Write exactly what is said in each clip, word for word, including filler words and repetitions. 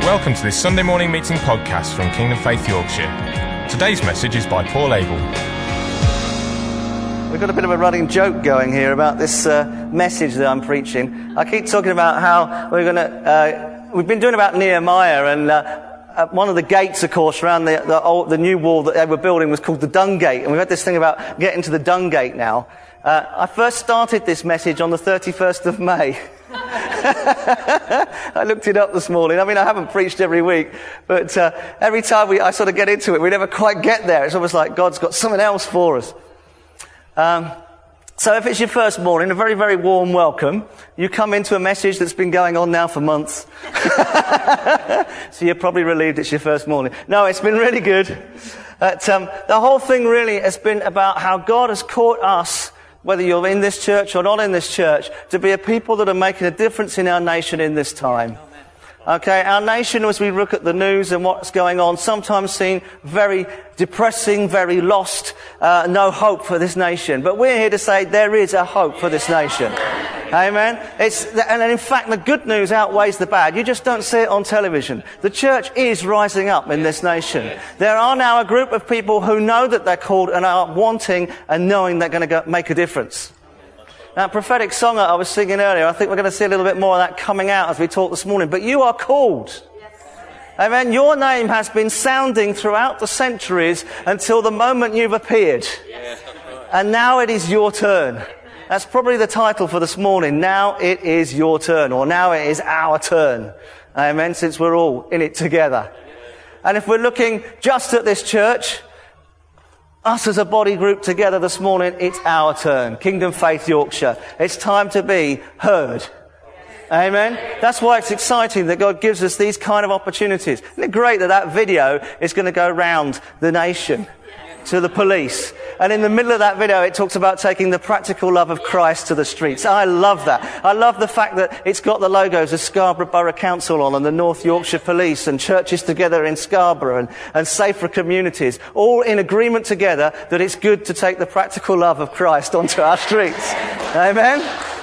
Welcome to this Sunday morning meeting podcast from Kingdom Faith Yorkshire. Today's message is by Paul Abel. We've got a bit of a running joke going here about this uh, message that I'm preaching. I keep talking about how we're going to, uh, we've been doing about Nehemiah, and uh, one of the gates, of course, around the, the, old, the new wall that they were building was called the Dung Gate, and we've had this thing about getting to the Dung Gate now. Uh, I first started this message on the thirty-first of May. I looked it up this morning. I mean, I haven't preached every week, but uh, every time we, I sort of get into it, we never quite get there. It's almost like God's got something else for us. Um, so if it's your first morning, a very, very warm welcome. You come into a message that's been going on now for months. So you're probably relieved it's your first morning. No, it's been really good. But, um, the whole thing really has been about how God has caught us, whether you're in this church or not in this church, to be a people that are making a difference in our nation in this time. Okay, our nation, as we look at the news and what's going on, sometimes seen very depressing, very lost, uh, no hope for this nation. But we're here to say there is a hope for this nation. Amen. It's, and in fact, the good news outweighs the bad. You just don't see it on television. The church is rising up in this nation. There are now a group of people who know that they're called and are wanting and knowing they're going to go make a difference. That prophetic song that I was singing earlier, I think we're going to see a little bit more of that coming out as we talk this morning. But you are called. Yes. Amen. Your name has been sounding throughout the centuries until the moment you've appeared. Yes. And now it is your turn. That's probably the title for this morning. Now it is your turn, or now it is our turn. Amen. Since we're all in it together. And if we're looking just at this church, us as a body group together this morning, it's our turn. Kingdom Faith Yorkshire. It's time to be heard. Amen. That's why it's exciting that God gives us these kind of opportunities. Isn't it great that that video is going to go round the nation to the police? And in the middle of that video, it talks about taking the practical love of Christ to the streets. I love that. I love the fact that it's got the logos of Scarborough Borough Council on and the North Yorkshire Police and churches together in Scarborough and, and safer communities, all in agreement together that it's good to take the practical love of Christ onto our streets. Amen?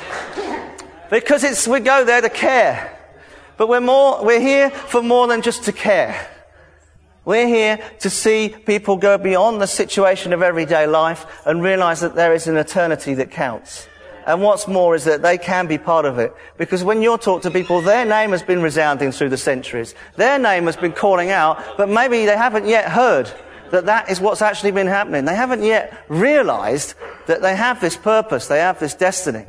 Because it's, we go there to care. But we're more, we're here for more than just to care. We're here to see people go beyond the situation of everyday life and realize that there is an eternity that counts. And what's more is that they can be part of it. Because when you talk to people, their name has been resounding through the centuries. Their name has been calling out, but maybe they haven't yet heard that that is what's actually been happening. They haven't yet realized that they have this purpose, they have this destiny.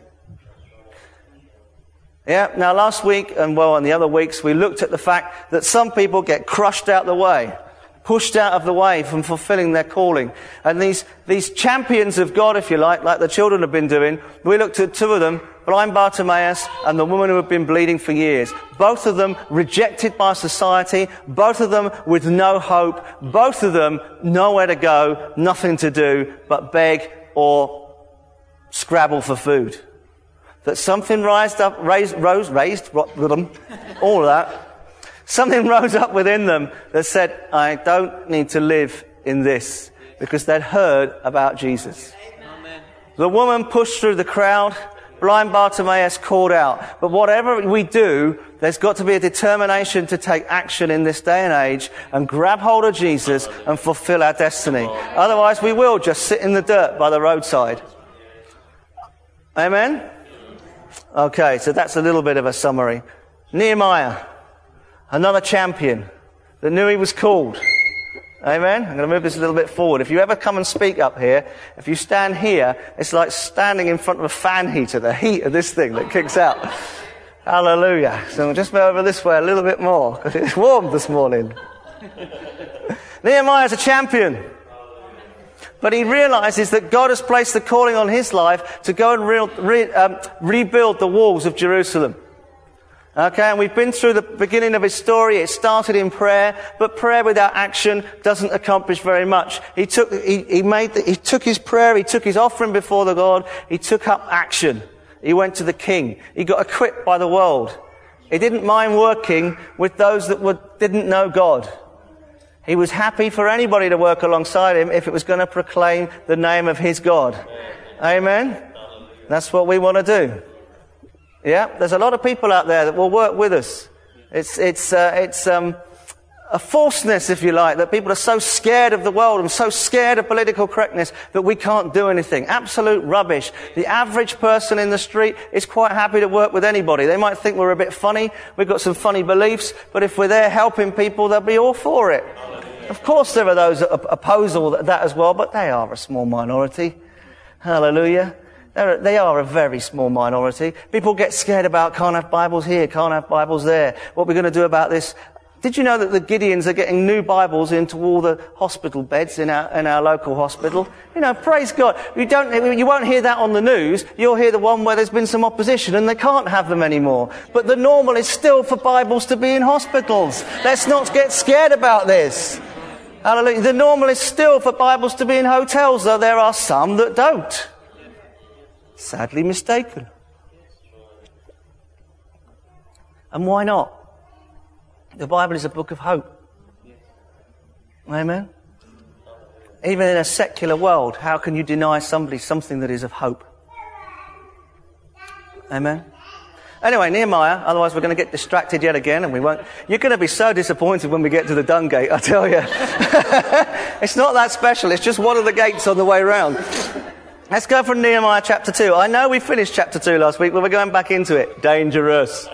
Yeah, now last week, and well, in the other weeks, we looked at the fact that some people get crushed out the way. Pushed out of the way from fulfilling their calling. And these, these champions of God, if you like, like the children have been doing, we looked at two of them, blind Bartimaeus and the woman who had been bleeding for years. Both of them rejected by society, both of them with no hope, both of them nowhere to go, nothing to do but beg or scrabble for food. That something raised up, raised, rose, raised, all of that. Something rose up within them that said, I don't need to live in this, because they'd heard about Jesus. Amen. The woman pushed through the crowd. Blind Bartimaeus called out. But whatever we do, there's got to be a determination to take action in this day and age and grab hold of Jesus and fulfill our destiny. Otherwise, we will just sit in the dirt by the roadside. Amen? Okay, so that's a little bit of a summary. Nehemiah. Another champion that knew he was called. Amen? I'm going to move this a little bit forward. If you ever come and speak up here, if you stand here, it's like standing in front of a fan heater, the heat of this thing that kicks out. Hallelujah. So we'll just move over this way a little bit more, because it's warm this morning. Nehemiah's a champion. But he realizes that God has placed the calling on his life to go and re- re- um, rebuild the walls of Jerusalem. Okay, and we've been through the beginning of his story. It started in prayer, but prayer without action doesn't accomplish very much. He took, he, he made, the, he took his prayer, he took his offering before the God, he took up action. He went to the king. He got equipped by the world. He didn't mind working with those that were, didn't know God. He was happy for anybody to work alongside him if it was going to proclaim the name of his God. Amen? That's what we want to do. Yeah, there's a lot of people out there that will work with us. It's, it's, uh, it's, um, a falseness, if you like, that people are so scared of the world and so scared of political correctness that we can't do anything. Absolute rubbish. The average person in the street is quite happy to work with anybody. They might think we're a bit funny, we've got some funny beliefs, but if we're there helping people, they'll be all for it. Of course there are those that oppose all that as well, but they are a small minority. Hallelujah. They're, they are a very small minority. People get scared about can't have Bibles here, can't have Bibles there. What we're going to do about this? Did you know that the Gideons are getting new Bibles into all the hospital beds in our, in our local hospital? You know, praise God. You don't, you won't hear that on the news. You'll hear the one where there's been some opposition and they can't have them anymore. But the normal is still for Bibles to be in hospitals. Let's not get scared about this. Hallelujah. The normal is still for Bibles to be in hotels, though there are some that don't. Sadly mistaken. And why not? The Bible is a book of hope. Amen? Even in a secular world, how can you deny somebody something that is of hope? Amen? Anyway, Nehemiah, otherwise we're going to get distracted yet again and we won't. You're going to be so disappointed when we get to the Dung Gate, I tell you. It's not that special, it's just one of the gates on the way round. Let's go from Nehemiah chapter two. I know we finished chapter two last week, but we're going back into it. Dangerous.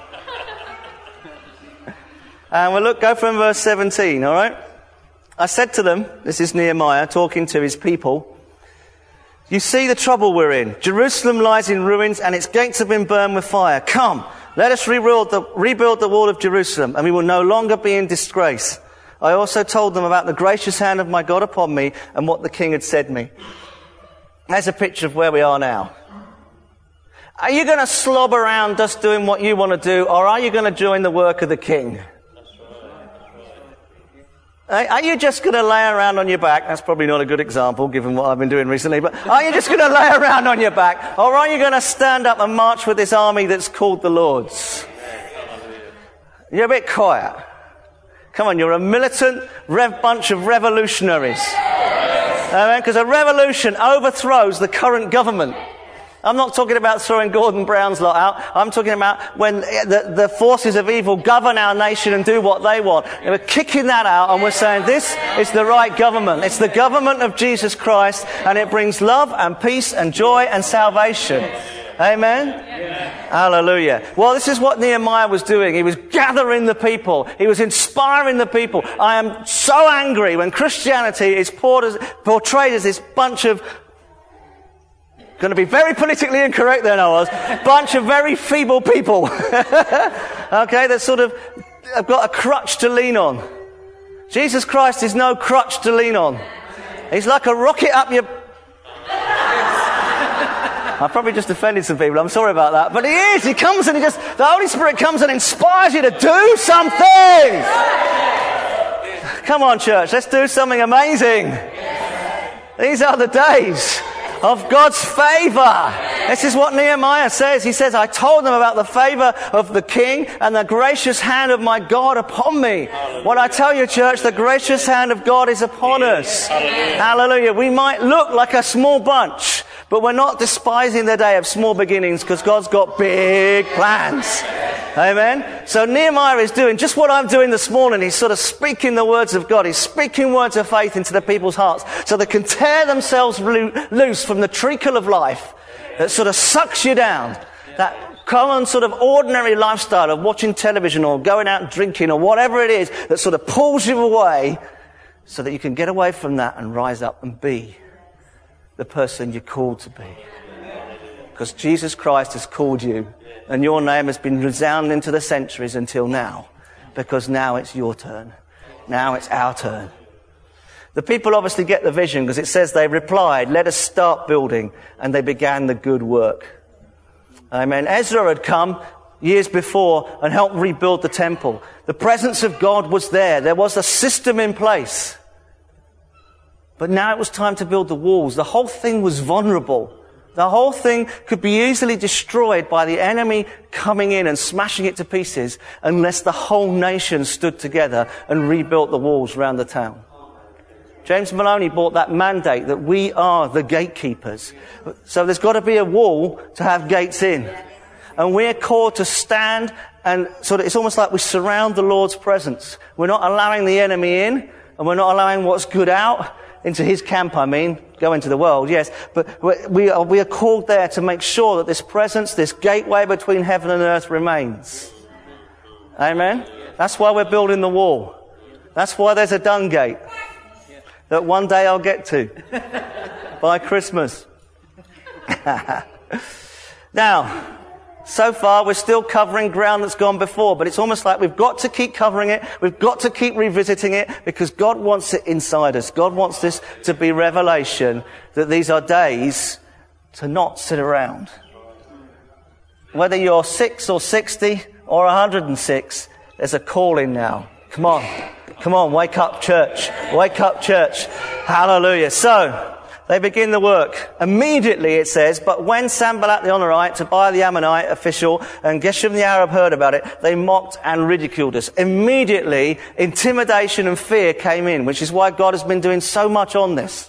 And we'll look, go from verse seventeen, all right? I said to them, this is Nehemiah talking to his people, you see the trouble we're in. Jerusalem lies in ruins and its gates have been burned with fire. Come, let us rebuild the, rebuild the wall of Jerusalem and we will no longer be in disgrace. I also told them about the gracious hand of my God upon me and what the king had said me. There's a picture of where we are now. Are you going to slob around just doing what you want to do, or are you going to join the work of the king? Are you just going to lay around on your back? That's probably not a good example, given what I've been doing recently, but are you just going to lay around on your back? Or are you going to stand up and march with this army that's called the Lord's? You're a bit quiet. Come on, you're a militant rev- bunch of revolutionaries. Because a revolution overthrows the current government. I'm not talking about throwing Gordon Brown's lot out. I'm talking about when the, the forces of evil govern our nation and do what they want. And we're kicking that out and we're saying this is the right government. It's the government of Jesus Christ and it brings love and peace and joy and salvation. Amen? Yeah. Hallelujah. Well, this is what Nehemiah was doing. He was gathering the people. He was inspiring the people. I am so angry when Christianity is portrayed as this bunch of going to be very politically incorrect then I was. Bunch of very feeble people. Okay, that sort of have got a crutch to lean on. Jesus Christ is no crutch to lean on. He's like a rocket up your... I probably just offended some people. I'm sorry about that. But he is. He comes and he just... The Holy Spirit comes and inspires you to do something. Come on, church. Let's do something amazing. These are the days of God's favour. This is what Nehemiah says. He says, I told them about the favour of the king and the gracious hand of my God upon me. Hallelujah. What I tell you, church, the gracious hand of God is upon us. Hallelujah. Hallelujah. We might look like a small bunch, but we're not despising the day of small beginnings because God's got big plans. Amen. So Nehemiah is doing just what I'm doing this morning. He's sort of speaking the words of God. He's speaking words of faith into the people's hearts so they can tear themselves loose from the treacle of life that sort of sucks you down. That common sort of ordinary lifestyle of watching television or going out drinking or whatever it is that sort of pulls you away so that you can get away from that and rise up and be the person you're called to be. Because Jesus Christ has called you and your name has been resounding into the centuries until now. Because now it's your turn. Now it's our turn. The people obviously get the vision because it says they replied, let us start building, and they began the good work. Amen. Ezra had come years before and helped rebuild the temple. The presence of God was there. There was a system in place. But now it was time to build the walls. The whole thing was vulnerable. The whole thing could be easily destroyed by the enemy coming in and smashing it to pieces unless the whole nation stood together and rebuilt the walls around the town. James Maloney brought that mandate that we are the gatekeepers. So there's got to be a wall to have gates in. And we're called to stand and sort of, it's almost like we surround the Lord's presence. We're not allowing the enemy in, and we're not allowing what's good out into his camp, I mean, go into the world, yes, but we are, we are called there to make sure that this presence, this gateway between heaven and earth remains. Amen? That's why we're building the wall. That's why there's a dung gate that one day I'll get to by Christmas. Now, so far we're still covering ground that's gone before, but it's almost like we've got to keep covering it, we've got to keep revisiting it, because God wants it inside us. God wants this to be revelation, that these are days to not sit around. Whether you're six or sixty or one hundred and six, there's a calling now. Come on. Come on, wake up, church. Wake up, church. Hallelujah. So, they begin the work. Immediately, it says, but when Sanballat the Honorite, Tobiah the Ammonite official, and Geshem the Arab heard about it, they mocked and ridiculed us. Immediately, intimidation and fear came in, which is why God has been doing so much on this.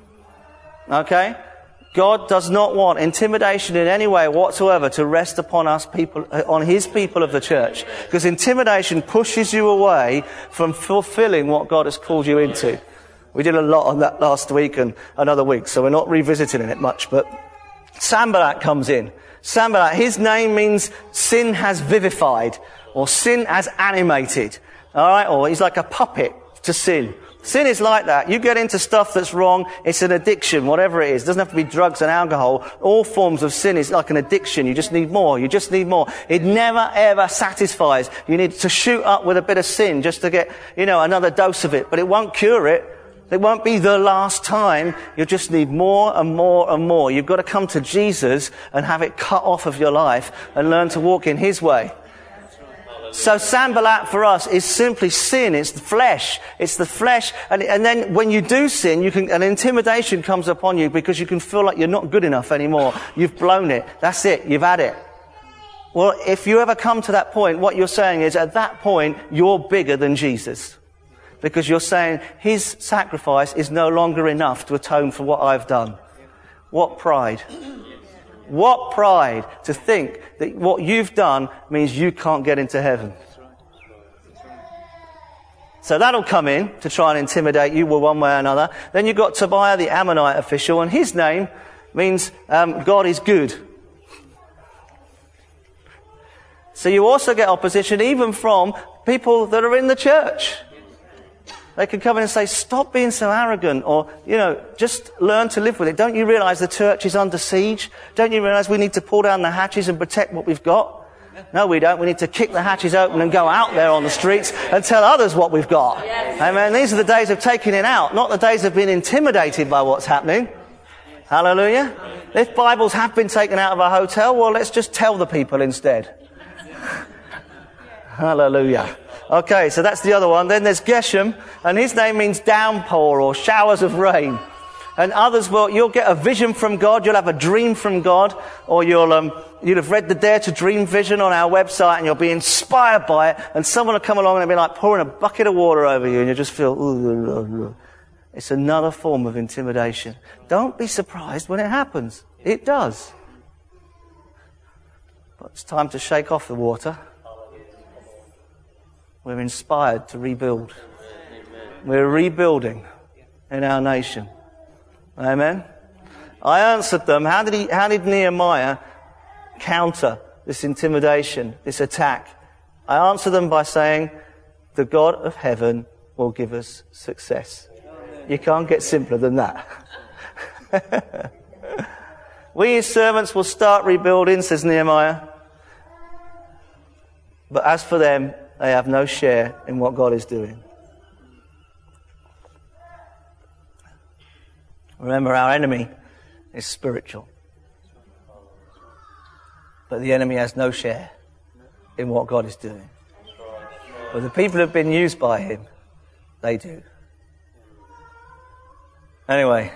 Okay? God does not want intimidation in any way whatsoever to rest upon us people, on his people of the church. Because intimidation pushes you away from fulfilling what God has called you into. We did a lot on that last week and another week, so we're not revisiting it much, but Sanballat comes in. Sanballat, his name means sin has vivified, or sin has animated. Alright, or he's like a puppet to sin. Sin is like that. You get into stuff that's wrong, it's an addiction, whatever it is. It doesn't have to be drugs and alcohol. All forms of sin is like an addiction. You just need more. You just need more. It never, ever satisfies. You need to shoot up with a bit of sin just to get, you know, another dose of it. But it won't cure it. It won't be the last time. You just need more and more and more. You've got to come to Jesus and have it cut off of your life and learn to walk in his way. So Sanballat for us is simply sin. It's the flesh. It's the flesh. And, and then when you do sin, you can, an intimidation comes upon you because you can feel like you're not good enough anymore. You've blown it. That's it. You've had it. Well, if you ever come to that point, what you're saying is at that point, you're bigger than Jesus. Because you're saying his sacrifice is no longer enough to atone for what I've done. What pride. What pride to think that what you've done means you can't get into heaven. So that'll come in to try and intimidate you one way or another. Then you've got Tobiah the Ammonite official, and his name means um, God is good. So you also get opposition even from people that are in the church. They can come in and say, stop being so arrogant, or, you know, just learn to live with it. Don't you realize the church is under siege? Don't you realize we need to pull down the hatches and protect what we've got? No, we don't. We need to kick the hatches open and go out there on the streets and tell others what we've got. Amen. These are the days of taking it out, not the days of being intimidated by what's happening. Hallelujah. If Bibles have been taken out of a hotel, well, let's just tell the people instead. Hallelujah. Okay, so that's the other one. Then there's Geshem, and his name means downpour or showers of rain. And others will, you'll get a vision from God, you'll have a dream from God, or you'll, um, you'll have read the Dare to Dream vision on our website, and you'll be inspired by it, and someone will come along and be like pouring a bucket of water over you, and you just feel, ooh. It's another form of intimidation. Don't be surprised when it happens. It does. But it's time to shake off the water. We're inspired to rebuild. We're rebuilding in our nation. Amen. I answered them. How did he, how did Nehemiah counter this intimidation, this attack? I answered them by saying, the God of heaven will give us success. You can't get simpler than that. We his servants will start rebuilding, says Nehemiah. But as for them, they have no share in what God is doing. Remember, our enemy is spiritual. But the enemy has no share in what God is doing. But the people who have been used by him, they do. Anyway.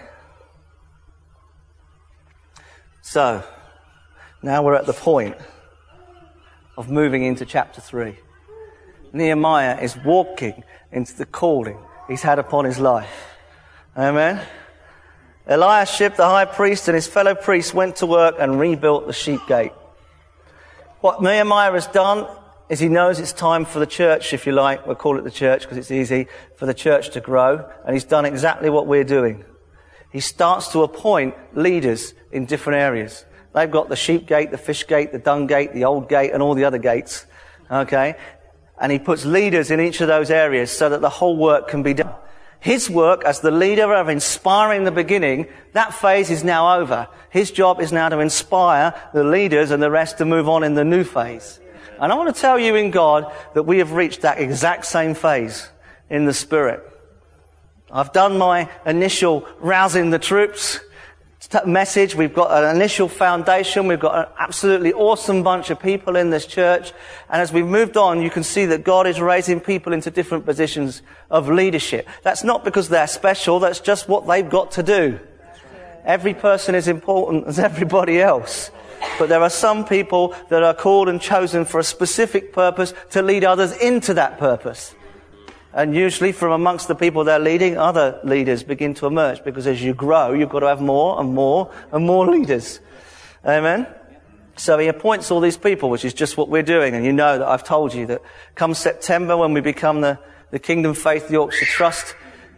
So, now we're at the point of moving into chapter three. Nehemiah is walking into the calling he's had upon his life. Amen. Eliashib, the high priest, and his fellow priests went to work and rebuilt the sheep gate. What Nehemiah has done is he knows it's time for the church, if you like, we'll call it the church because it's easy, for the church to grow. And he's done exactly what we're doing. He starts to appoint leaders in different areas. They've got the sheep gate, the fish gate, the dung gate, the old gate, and all the other gates. Okay? And he puts leaders in each of those areas so that the whole work can be done. His work as the leader of inspiring the beginning, that phase is now over. His job is now to inspire the leaders and the rest to move on in the new phase. And I want to tell you in God that we have reached that exact same phase in the Spirit. I've done my initial rousing the troops message. We've got an initial foundation. We've got an absolutely awesome bunch of people in this church. And as we've moved on, you can see that God is raising people into different positions of leadership. That's not because they're special. That's just what they've got to do. Every person is important as everybody else. But there are some people that are called and chosen for a specific purpose to lead others into that purpose. And usually from amongst the people they're leading, other leaders begin to emerge, because as you grow, you've got to have more and more and more leaders. Amen? So he appoints all these people, which is just what we're doing. And you know that I've told you that come September, when we become the, the Kingdom Faith Yorkshire Trust,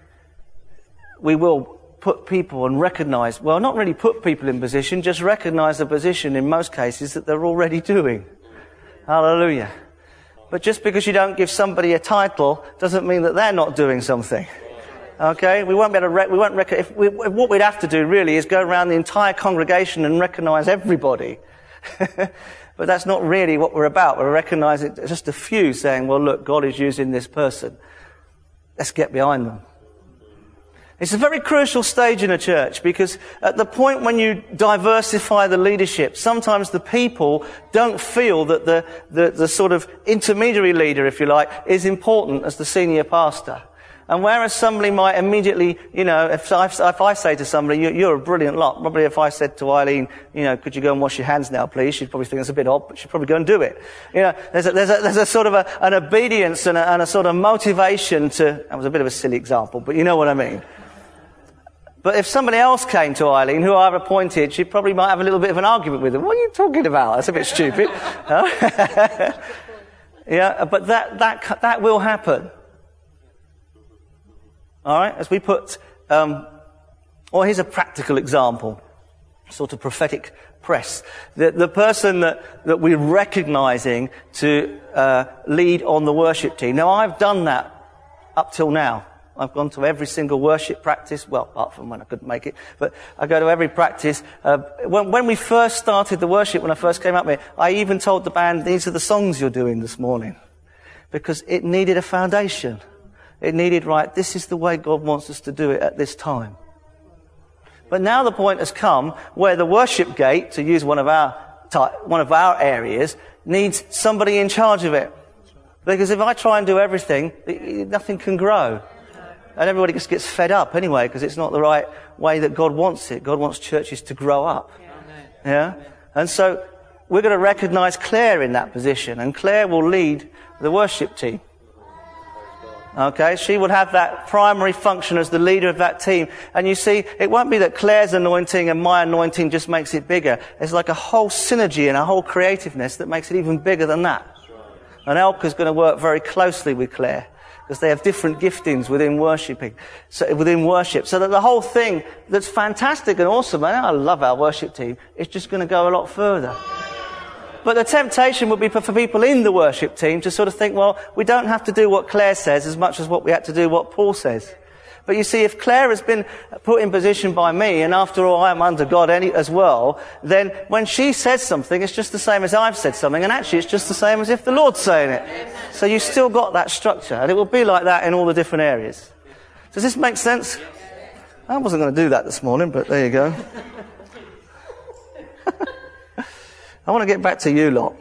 we will put people and recognise, well, not really put people in position, just recognise the position in most cases that they're already doing. Hallelujah. But just because you don't give somebody a title doesn't mean that they're not doing something. Okay? We won't be able to, rec- we won't rec- if we, what we'd have to do really is go around the entire congregation and recognise everybody. But that's not really what we're about. We're recognising just a few, saying, well, look, God is using this person. Let's get behind them. It's a very crucial stage in a church, because at the point when you diversify the leadership, sometimes the people don't feel that the, the, the sort of intermediary leader, if you like, is important as the senior pastor. And whereas somebody might immediately, you know, if I, if I say to somebody, you're, you're a brilliant lot, probably if I said to Eileen, you know, could you go and wash your hands now, please? She'd probably think that's a bit odd, but she'd probably go and do it. You know, there's a, there's a, there's a sort of a, an obedience and a, and a sort of motivation to, that was a bit of a silly example, but you know what I mean. But if somebody else came to Eileen, who I've appointed, she probably might have a little bit of an argument with them. What are you talking about? That's a bit stupid. Yeah, but that, that, that will happen. All right, as we put, um, well, here's a practical example, sort of prophetic press. The, the person that, that we're recognizing to uh, lead on the worship team. Now, I've done that up till now. I've gone to every single worship practice, well, apart from when I couldn't make it, but I go to every practice. Uh, when, when we first started the worship, when I first came up here, I even told the band, these are the songs you're doing this morning, because it needed a foundation. It needed, right, this is the way God wants us to do it at this time. But now the point has come where the worship gate, to use one of our type, one of our areas, needs somebody in charge of it. Because if I try and do everything, nothing can grow. And everybody just gets fed up anyway, because it's not the right way that God wants it. God wants churches to grow up. Yeah? And so we're going to recognise Claire in that position, and Claire will lead the worship team. Okay, she will have that primary function as the leader of that team. And you see, it won't be that Claire's anointing and my anointing just makes it bigger. It's like a whole synergy and a whole creativeness that makes it even bigger than that. And Elka's going to work very closely with Claire, because they have different giftings within worshiping, so within worship, so that the whole thing that's fantastic and awesome, and I love our worship team, is just going to go a lot further. But the temptation would be for, for people in the worship team to sort of think, well, we don't have to do what Claire says as much as what we had to do what Paul says. But you see, if Claire has been put in position by me, and after all I'm under God any, as well, then when she says something, it's just the same as I've said something, and actually it's just the same as if the Lord's saying it. So you've still got that structure, and it will be like that in all the different areas. Does this make sense? I wasn't going to do that this morning, but there you go. I want to get back to you lot.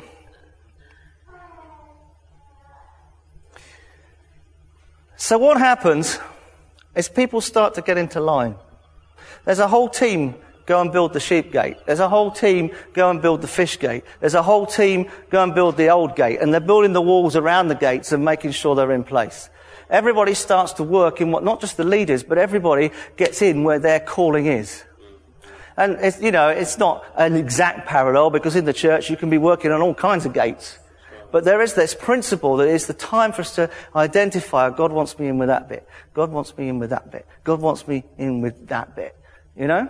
So what happens is people start to get into line. There's a whole team go and build the sheep gate. There's a whole team go and build the fish gate. There's a whole team go and build the old gate. And they're building the walls around the gates and making sure they're in place. Everybody starts to work in what, not just the leaders, but everybody gets in where their calling is. And it's, you know, it's not an exact parallel, because in the church you can be working on all kinds of gates. But there is this principle that it's the time for us to identify, God wants me in with that bit. God wants me in with that bit. God wants me in with that bit. You know?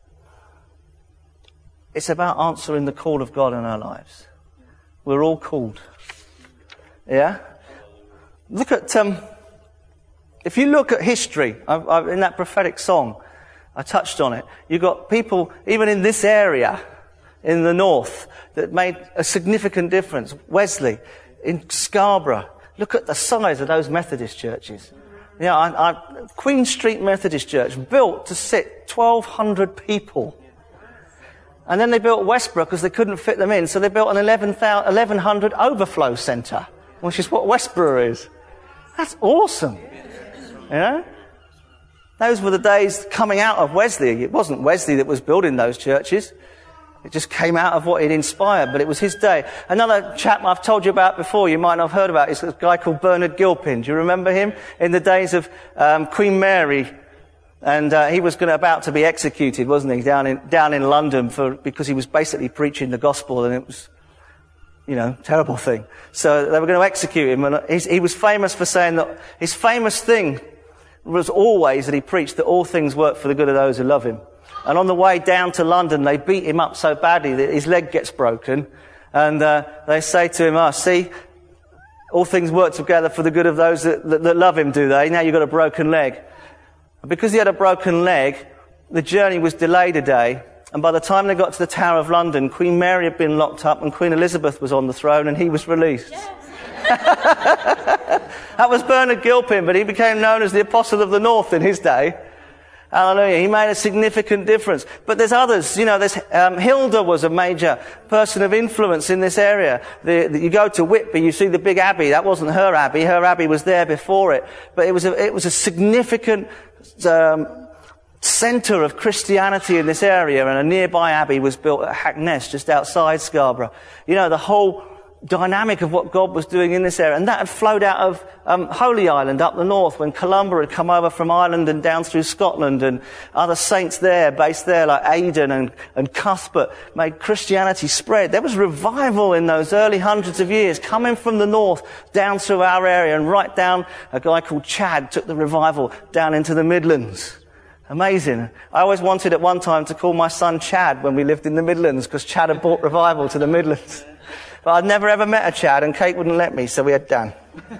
It's about answering the call of God in our lives. We're all called. Yeah? Look at, um, if you look at history, I, I, in that prophetic song, I touched on it. You've got people, even in this area, in the north, that made a significant difference. Wesley, in Scarborough. Look at the size of those Methodist churches. You know, I, I, Queen Street Methodist Church, built to sit twelve hundred people. And then they built Westbrook because they couldn't fit them in, so they built an eleven hundred overflow centre, which is what Westborough is. That's awesome. You know? Those were the days coming out of Wesley. It wasn't Wesley that was building those churches. It just came out of what he'd inspired, but it was his day. Another chap I've told you about before, you might not have heard about, is a guy called Bernard Gilpin. Do you remember him? In the days of um, Queen Mary. And uh, he was going to, about to be executed, wasn't he, down in down in London for because he was basically preaching the gospel, and it was, you know, terrible thing. So they were going to execute him, and he's, he was famous for saying that his famous thing was always that he preached that all things work for the good of those who love him. And on the way down to London, they beat him up so badly that his leg gets broken, and uh, they say to him, "Ah, oh, see, all things work together for the good of those that, that, that love him, do they? Now you've got a broken leg." Because he had a broken leg, the journey was delayed a day, and by the time they got to the Tower of London, Queen Mary had been locked up and Queen Elizabeth was on the throne, and he was released. Yes. That was Bernard Gilpin, but he became known as the Apostle of the North in his day. Hallelujah. He made a significant difference. But there's others. You know, there's, um, Hilda was a major person of influence in this area. The, the, you go to Whitby, you see the big abbey. That wasn't her abbey. Her abbey was there before it. But it was a, it was a significant, um, centre of Christianity in this area, and a nearby abbey was built at Hackness, just outside Scarborough. You know, the whole dynamic of what God was doing in this area, and that had flowed out of um, Holy Island up the north when Columba had come over from Ireland and down through Scotland, and other saints there, based there like Aidan and, and Cuthbert, made Christianity spread. There was revival in those early hundreds of years, coming from the north down through our area, and right down, a guy called Chad took the revival down into the Midlands. Amazing. I always wanted at one time to call my son Chad when we lived in the Midlands, because Chad had brought revival to the Midlands. But I'd never ever met a Chad, and Kate wouldn't let me, so we had Dan.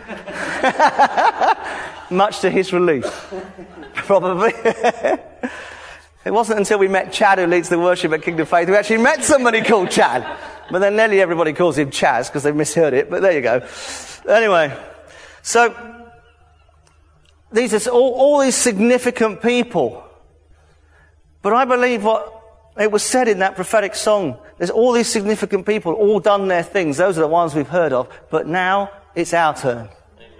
Much to his relief. Probably. It wasn't until we met Chad, who leads the worship at Kingdom Faith, we actually met somebody called Chad. But then nearly everybody calls him Chaz, because they misheard it, but there you go. Anyway, so these are all, all these significant people. But I believe what it was said in that prophetic song, there's all these significant people, all done their things. Those are the ones we've heard of. But now it's our turn.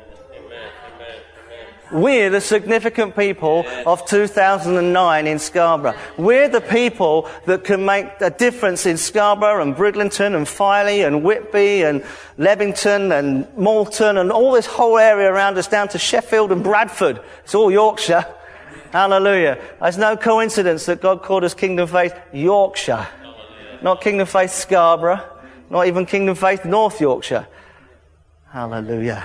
We're the significant people of two thousand nine in Scarborough. We're the people that can make a difference in Scarborough and Bridlington and Filey and Whitby and Levington and Malton and all this whole area around us down to Sheffield and Bradford. It's all Yorkshire. Hallelujah. It's no coincidence that God called us Kingdom Faith Yorkshire. Not Kingdom Faith Scarborough. Not even Kingdom Faith North Yorkshire. Hallelujah.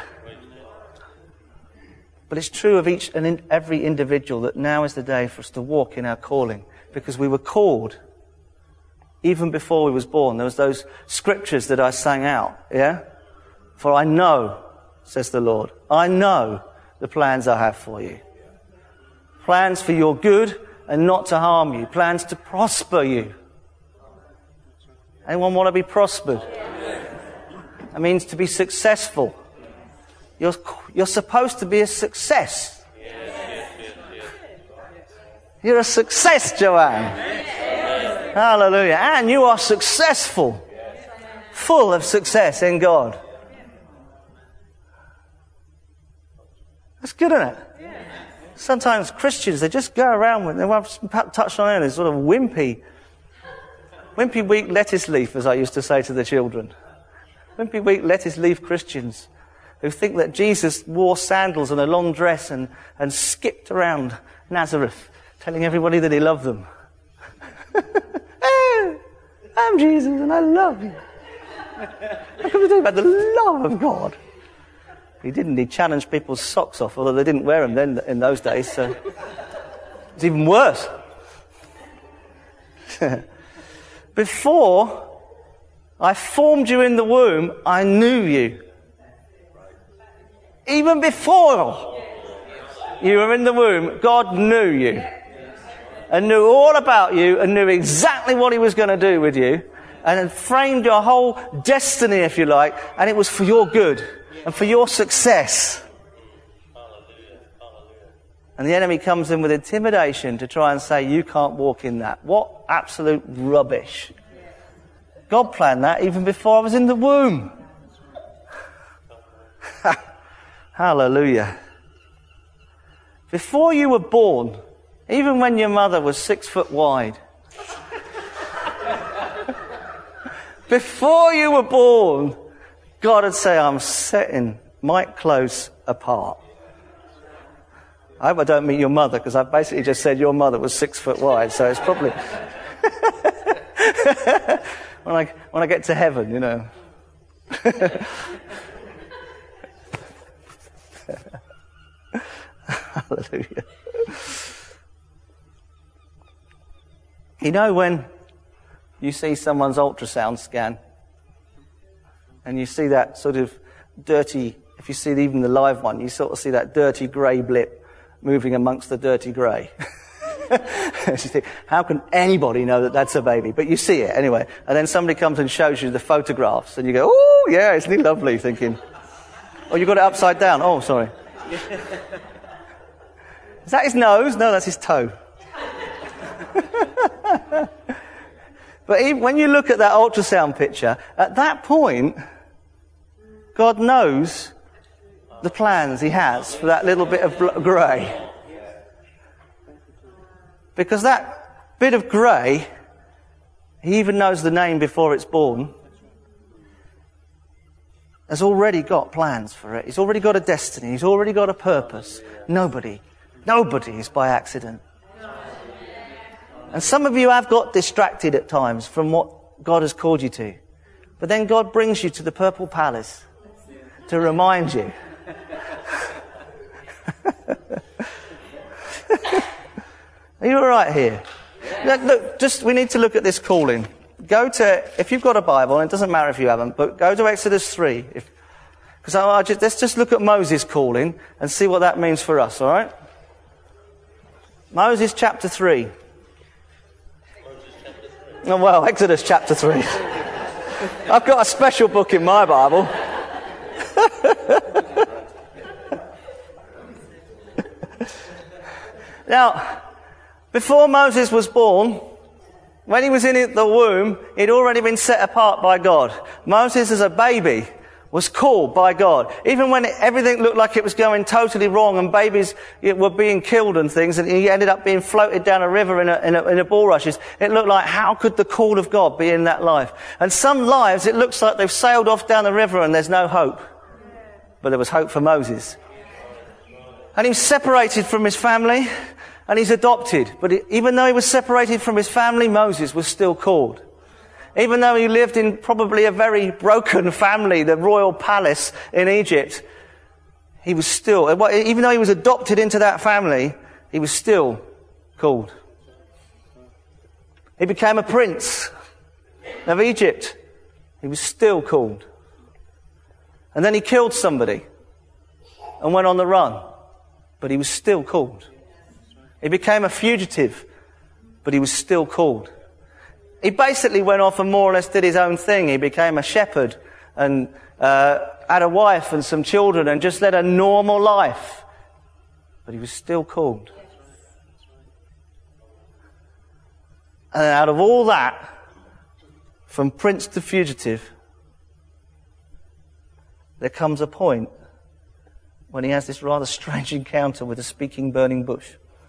But it's true of each and every individual that now is the day for us to walk in our calling, because we were called even before we was born. There was those scriptures that I sang out, yeah? For I know, says the Lord, I know the plans I have for you. Plans for your good and not to harm you. Plans to prosper you. Anyone want to be prospered? That means to be successful. You're, you're supposed to be a success. You're a success, Joanne. Hallelujah. And you are successful. Full of success in God. That's good, isn't it? Sometimes Christians, they just go around with, they've touched on it, they're sort of wimpy, wimpy weak lettuce leaf, as I used to say to the children. Wimpy weak lettuce leaf Christians who think that Jesus wore sandals and a long dress and, and skipped around Nazareth, telling everybody that he loved them. Hey, I'm Jesus and I love you. How can we talk about the love of God? He didn't. He challenged people's socks off, although they didn't wear them then in those days, so it's even worse. Before I formed you in the womb, I knew you. Even before you were in the womb, God knew you. And knew all about you and knew exactly what he was going to do with you. And had framed your whole destiny, if you like, and it was for your good and for your success. And the enemy comes in with intimidation to try and say, you can't walk in that. What absolute rubbish. God planned that even before I was in the womb. Hallelujah. Before you were born, even when your mother was six foot wide, before you were born, God would say, I'm setting Mike Close apart. I hope I don't mean your mother, because I've basically just said your mother was six foot wide, so it's probably... when I when I get to heaven, you know. Hallelujah. You know when you see someone's ultrasound scan and you see that sort of dirty, if you see even the live one, you sort of see that dirty grey blip moving amongst the dirty grey. You think, how can anybody know that that's a baby? But you see it anyway. And then somebody comes and shows you the photographs and you go, oh yeah, isn't he lovely? Thinking, oh, you got it upside down. Oh, sorry. Is that his nose? No, that's his toe. But even when you look at that ultrasound picture, at that point, God knows the plans he has for that little bit of bl- grey. Because that bit of grey, he even knows the name before it's born, has already got plans for it. He's already got a destiny. He's already got a purpose. Nobody, nobody is by accident. And some of you have got distracted at times from what God has called you to. But then God brings you to the Purple Palace to remind you. Are you all right here? Look, look, just we need to look at this calling. Go to, if you've got a Bible, and it doesn't matter if you haven't, but go to Exodus three. Because I, I just, let's just look at Moses' calling and see what that means for us, all right? Moses chapter three. Oh, well, Exodus chapter three. I've got a special book in my Bible. Now, before Moses was born, when he was in the womb, he'd already been set apart by God. Moses, as a baby, was called by God. Even when it, everything looked like it was going totally wrong and babies were being killed and things, and he ended up being floated down a river in a, in a, in a bulrushes, it looked like, how could the call of God be in that life? And some lives, it looks like they've sailed off down the river and there's no hope. But there was hope for Moses. And he was separated from his family, and he's adopted. But it, even though he was separated from his family, Moses was still called. Even though he lived in probably a very broken family, the royal palace in Egypt, he was still, even though he was adopted into that family, he was still called. He became a prince of Egypt. He was still called. And then he killed somebody and went on the run. But he was still called. He became a fugitive, but he was still called. He basically went off and more or less did his own thing. He became a shepherd and uh, had a wife and some children and just led a normal life. But he was still called. And out of all that, from prince to fugitive, there comes a point when he has this rather strange encounter with a speaking burning bush.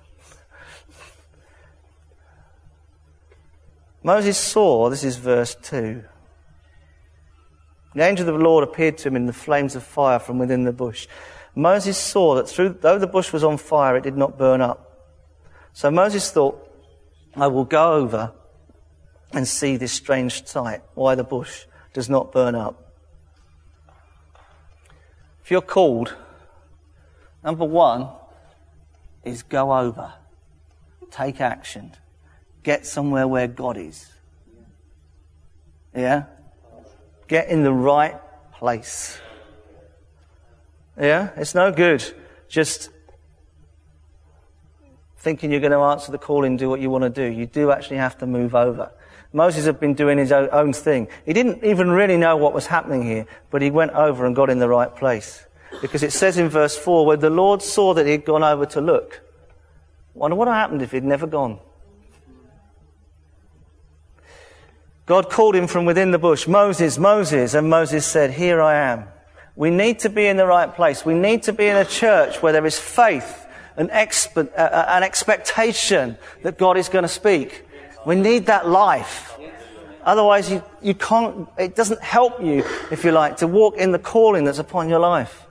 Moses saw, this is verse two, the angel of the Lord appeared to him in the flames of fire from within the bush. Moses saw that through, though the bush was on fire, it did not burn up. So Moses thought, I will go over and see this strange sight, why the bush does not burn up. If you're called, number one is go over. Take action. Get somewhere where God is. Yeah? Get in the right place. Yeah? It's no good just thinking you're going to answer the call and do what you want to do. You do actually have to move over. Moses had been doing his own thing. He didn't even really know what was happening here, but he went over and got in the right place. Because it says in verse four, where the Lord saw that he'd gone over to look. I wonder what happened if he'd never gone. God called him from within the bush, Moses, Moses, and Moses said, here I am. We need to be in the right place. We need to be in a church where there is faith and expe- uh, an expectation that God is going to speak. We need that life. Otherwise, you, you can't, it doesn't help you, if you like, to walk in the calling that's upon your life.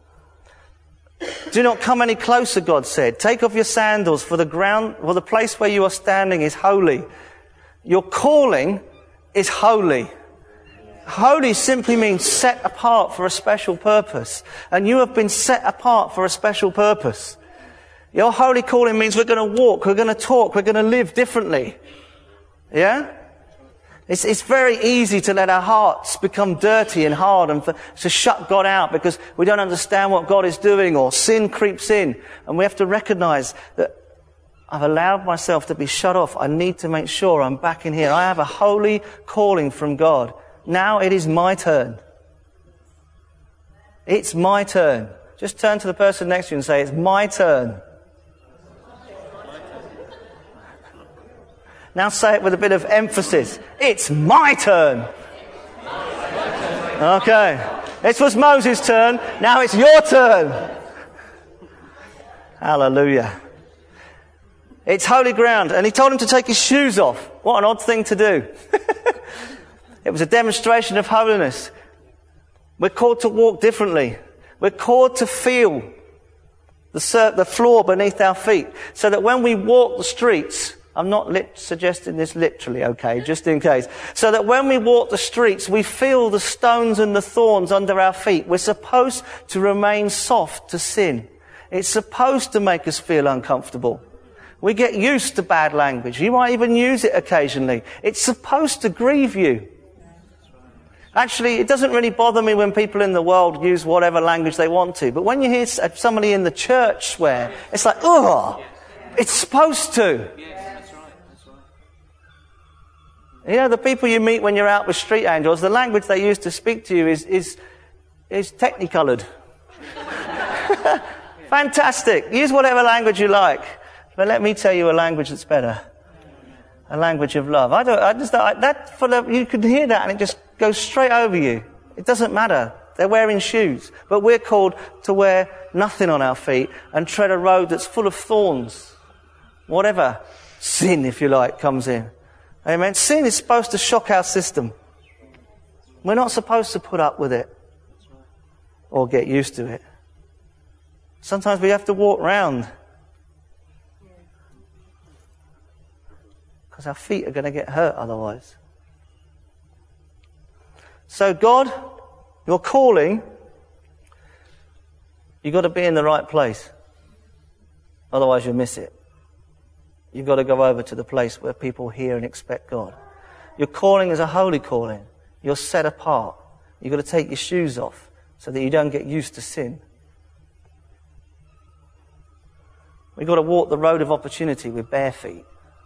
Do not come any closer, God said. Take off your sandals, for the ground, for the place where you are standing is holy. Your calling is holy. Holy simply means set apart for a special purpose. And you have been set apart for a special purpose. Your holy calling means we're going to walk, we're going to talk, we're going to live differently. Yeah? It's, it's very easy to let our hearts become dirty and hard and for, to shut God out because we don't understand what God is doing, or sin creeps in. And we have to recognize that I've allowed myself to be shut off. I need to make sure I'm back in here. I have a holy calling from God. Now it is my turn. It's my turn. Just turn to the person next to you and say, it's my turn. Now say it with a bit of emphasis. It's my turn. Okay. This was Moses' turn. Now it's your turn. Hallelujah. It's holy ground. And he told him to take his shoes off. What an odd thing to do. It was a demonstration of holiness. We're called to walk differently. We're called to feel the, sur- the floor beneath our feet. So that when we walk the streets, I'm not lit- suggesting this literally, okay, just in case. So that when we walk the streets, we feel the stones and the thorns under our feet. We're supposed to remain soft to sin. It's supposed to make us feel uncomfortable. We get used to bad language. You might even use it occasionally. It's supposed to grieve you. Actually, it doesn't really bother me when people in the world use whatever language they want to. But when you hear somebody in the church swear, it's like, ugh, it's supposed to. You know, the people you meet when you're out with street angels, the language they use to speak to you is is, is technicoloured. Fantastic. Use whatever language you like. But let me tell you a language that's better. A language of love. I don't, I just, I, that, for the, you could hear that and it just goes straight over you. It doesn't matter. They're wearing shoes. But we're called to wear nothing on our feet and tread a road that's full of thorns. Whatever sin, if you like, comes in. Amen. Sin is supposed to shock our system. We're not supposed to put up with it or get used to it. Sometimes we have to walk round because our feet are going to get hurt otherwise. So God, your calling, you've got to be in the right place. Otherwise you'll miss it. You've got to go over to the place where people hear and expect God. Your calling is a holy calling. You're set apart. You've got to take your shoes off so that you don't get used to sin. We've got to walk the road of opportunity with bare feet.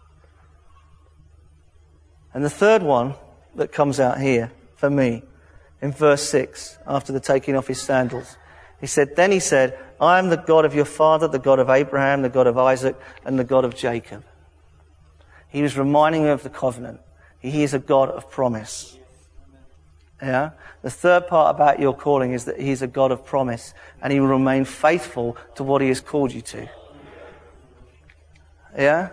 And the third one that comes out here for me, in verse six, after the taking off his sandals, he said, then he said, I am the God of your father, the God of Abraham, the God of Isaac, and the God of Jacob. He was reminding me of the covenant. He is a God of promise. Yeah? The third part about your calling is that he's a God of promise, and he will remain faithful to what he has called you to. Yeah?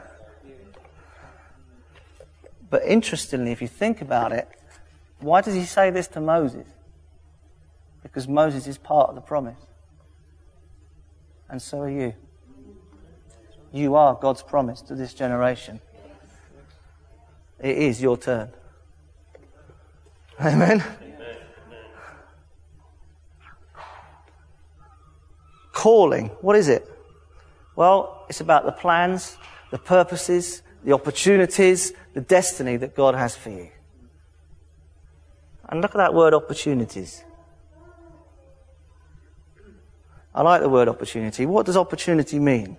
But interestingly, if you think about it, why does he say this to Moses? Because Moses is part of the promise. And so are you. You are God's promise to this generation. It is your turn. Amen? Calling, what is it? Well, it's about the plans, the purposes, the opportunities, the destiny that God has for you. And look at that word opportunities. I like the word opportunity. What does opportunity mean?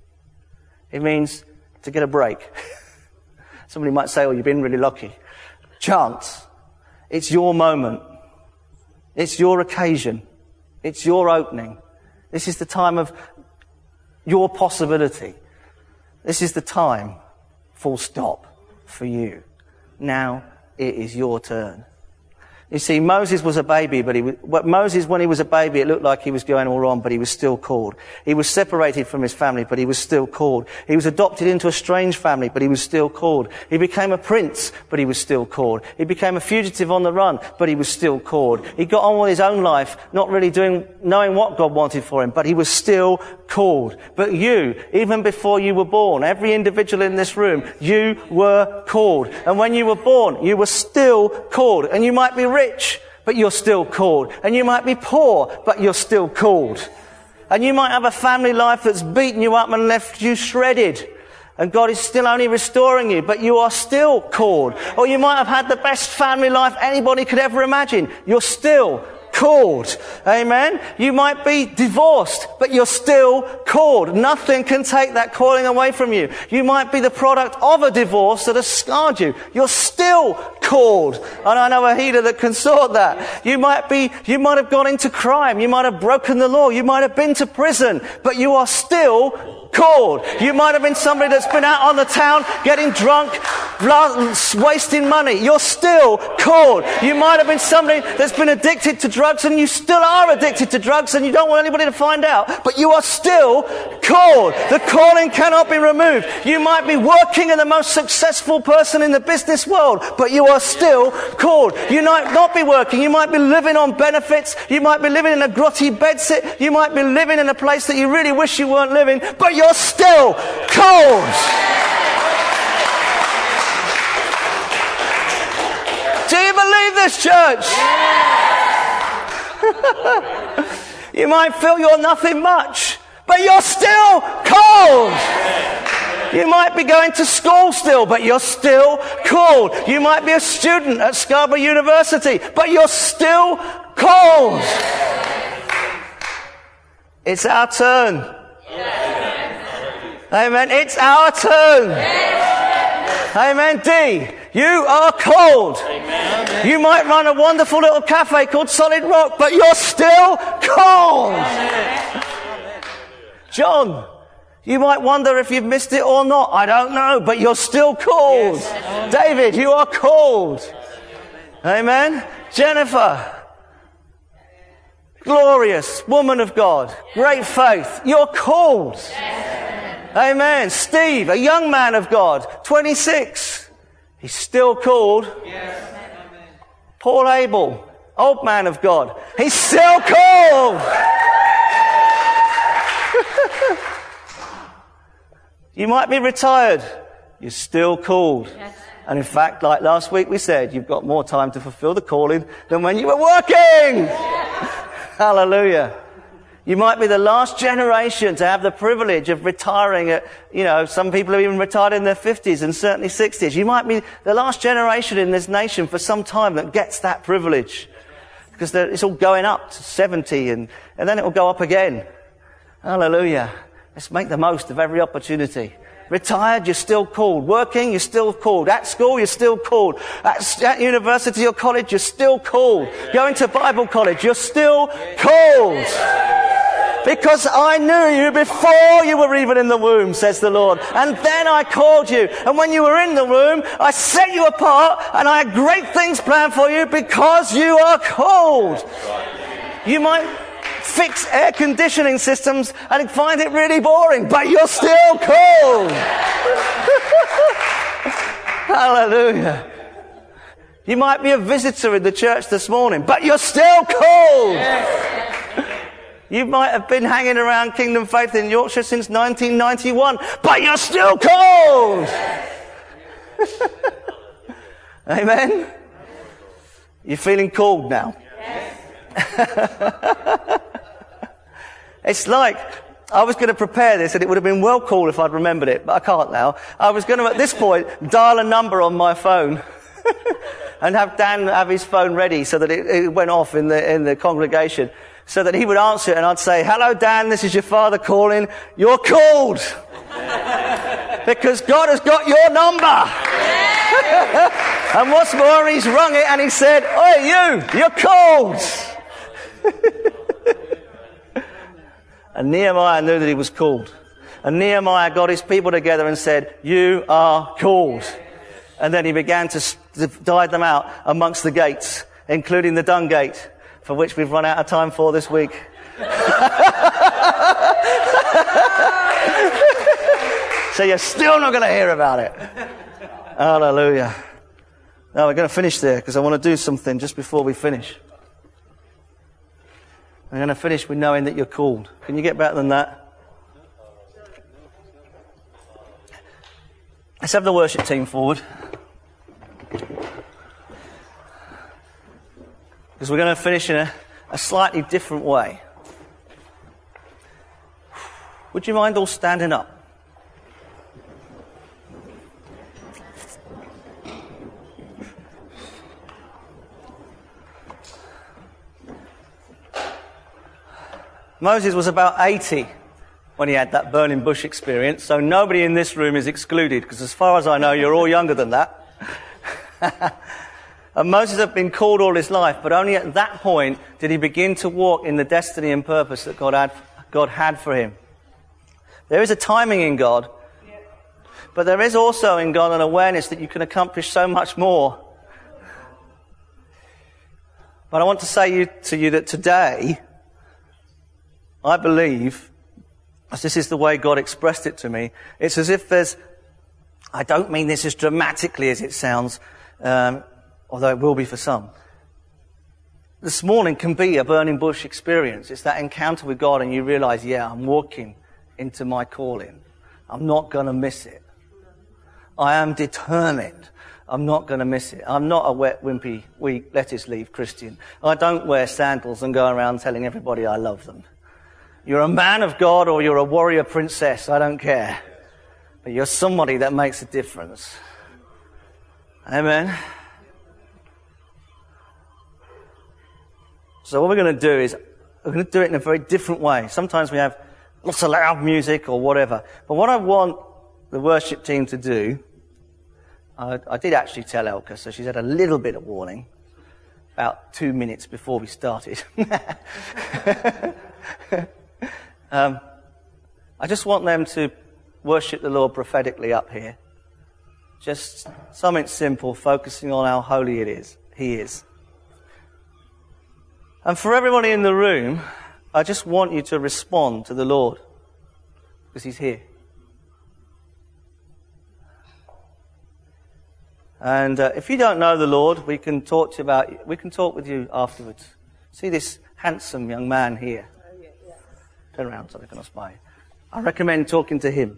It means to get a break. Somebody might say, oh, you've been really lucky. Chance. It's your moment. It's your occasion. It's your opening. This is the time of your possibility. This is the time, full stop, for you. Now it is your turn. You see, Moses was a baby, but he was, Moses, when he was a baby, it looked like he was going all wrong, but he was still called. He was separated from his family, but he was still called. He was adopted into a strange family, but he was still called. He became a prince, but he was still called. He became a fugitive on the run, but he was still called. He got on with his own life, not really doing, knowing what God wanted for him, but he was still called. But you, even before you were born, every individual in this room, you were called. And when you were born, you were still called. And you might be rich, but you're still called. And you might be poor, but you're still called. And you might have a family life that's beaten you up and left you shredded. And God is still only restoring you, but you are still called. Or you might have had the best family life anybody could ever imagine. You're still called. Amen? You might be divorced, but you're still called. Nothing can take that calling away from you. You might be the product of a divorce that has scarred you. You're still called. And I know a healer that can sort that. You might be, you might have gone into crime. You might have broken the law. You might have been to prison, but you are still called. You might have been somebody that's been out on the town getting drunk, wasting money. You're still called. You might have been somebody that's been addicted to drugs, and you still are addicted to drugs, and you don't want anybody to find out, but you are still called. The calling cannot be removed. You might be working in the most successful person in the business world, but you are still called. You might not be working. You might be living on benefits. You might be living in a grotty bedsit. You might be living in a place that you really wish you weren't living, but you're still called. Do you believe this, church? You might feel you're nothing much, but you're still called. You might be going to school still, but you're still called. You might be a student at Scarborough University, but you're still called. It's our turn. Amen. It's our turn. Amen. D, you are called. Amen. You might run a wonderful little cafe called Solid Rock, but you're still called. Amen. John, you might wonder if you've missed it or not. I don't know, but you're still called. Yes. David, you are called. Amen. Jennifer, glorious woman of God, great faith. You're called. Yes. Amen. Steve, a young man of God, twenty-six. He's still called. Yes. Paul Abel, old man of God. He's still called. You might be retired. You're still called. Yes. And in fact, like last week we said, you've got more time to fulfill the calling than when you were working. Hallelujah. You might be the last generation to have the privilege of retiring at, you know, some people have even retired in their fifties and certainly sixties. You might be the last generation in this nation for some time that gets that privilege. Because it's all going up to seventy and, and then it will go up again. Hallelujah. Let's make the most of every opportunity. Retired, you're still called. Working, you're still called. At school, you're still called. At, at university or college, you're still called. Going to Bible college, you're still called. Because I knew you before you were even in the womb, says the Lord. And then I called you. And when you were in the womb, I set you apart and I had great things planned for you because you are called. You might fix air conditioning systems and find it really boring, but you're still called. Hallelujah. You might be a visitor in the church this morning, but you're still called. Yes. You might have been hanging around Kingdom Faith in Yorkshire since nineteen ninety-one, but you're still called. Amen. You feeling called now? Yes. It's like, I was going to prepare this and it would have been well cool if I'd remembered it, but I can't now. I was going to, at this point, dial a number on my phone and have Dan have his phone ready so that it, it went off in the, in the congregation, so that he would answer it and I'd say, hello Dan, this is your father calling. You're called. Because God has got your number. And what's more, he's rung it and he said, oi you, you're called. And Nehemiah knew that he was called. And Nehemiah got his people together and said, you are called. And then he began to divide them out amongst the gates, including the dung gate, for which we've run out of time for this week. So you're still not going to hear about it. Hallelujah. Now we're going to finish there because I want to do something just before we finish. I'm going to finish with knowing that you're called. Can you get better than that? Let's have the worship team forward. Because we're going to finish in a, a slightly different way. Would you mind all standing up? Moses was about eighty when he had that burning bush experience, so nobody in this room is excluded, because as far as I know, you're all younger than that. And Moses had been called all his life, but only at that point did he begin to walk in the destiny and purpose that God had, God had for him. There is a timing in God, but there is also in God an awareness that you can accomplish so much more. But I want to say you, to you that today, I believe, as this is the way God expressed it to me, it's as if there's, I don't mean this as dramatically as it sounds, um, although it will be for some. This morning can be a burning bush experience. It's that encounter with God and you realize, yeah, I'm walking into my calling. I'm not going to miss it. I am determined. I'm not going to miss it. I'm not a wet, wimpy, weak, lettuce leaf Christian. I don't wear sandals and go around telling everybody I love them. You're a man of God or you're a warrior princess, I don't care. But you're somebody that makes a difference. Amen. So what we're going to do is, we're going to do it in a very different way. Sometimes we have lots of loud music or whatever. But what I want the worship team to do, I, I did actually tell Elka, so she's had a little bit of warning about two minutes before we started. Um, I just want them to worship the Lord prophetically up here. Just something simple, focusing on how holy it is. He is. And for everybody in the room, I just want you to respond to the Lord, because He's here. And uh, if you don't know the Lord, we can talk to you about. We can talk with you afterwards. See this handsome young man here. Turn around so they can spy. I recommend talking to him.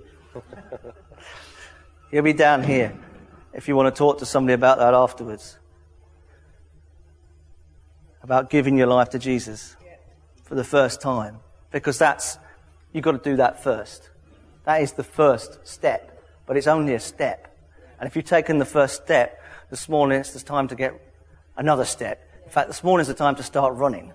He'll be down here if you want to talk to somebody about that afterwards. About giving your life to Jesus for the first time. Because that's, you've got to do that first. That is the first step. But it's only a step. And if you've taken the first step, this morning it's the time to get another step. In fact, this morning is the time to start running.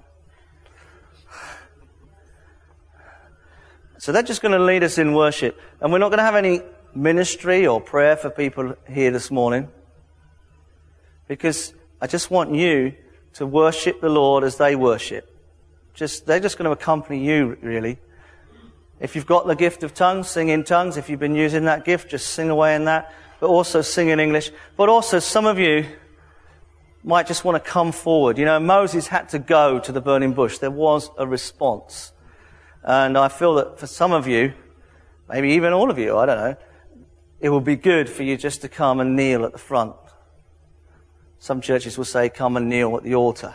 So they're just going to lead us in worship. And we're not going to have any ministry or prayer for people here this morning. Because I just want you to worship the Lord as they worship. Just, they're just going to accompany you, really. If you've got the gift of tongues, sing in tongues. If you've been using that gift, just sing away in that. But also sing in English. But also some of you might just want to come forward. You know, Moses had to go to the burning bush. There was a response. And I feel that for some of you, maybe even all of you, I don't know, it will be good for you just to come and kneel at the front. Some churches will say, come and kneel at the altar.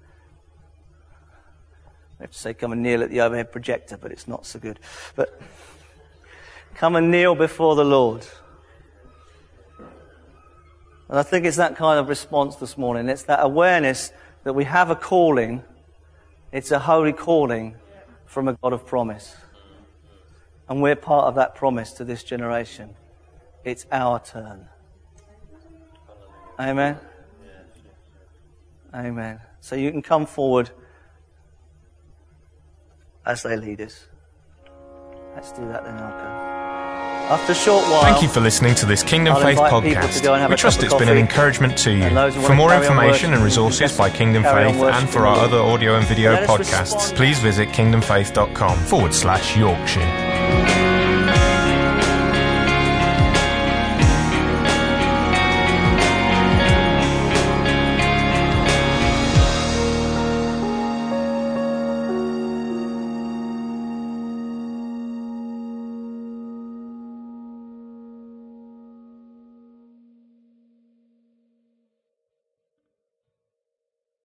We have to say, come and kneel at the overhead projector, but it's not so good. But come and kneel before the Lord. And I think it's that kind of response this morning. It's that awareness that we have a calling. It's a holy calling from a God of promise. And we're part of that promise to this generation. It's our turn. Amen? Amen. So you can come forward as they lead us. Let's do that then, Alco. After a short while, thank you for listening to this Kingdom I'll Faith podcast. We trust it's been an encouragement to you. For more information and resources by Kingdom Faith and for our other audio and video podcasts, please visit kingdomfaith.com forward slash Yorkshire.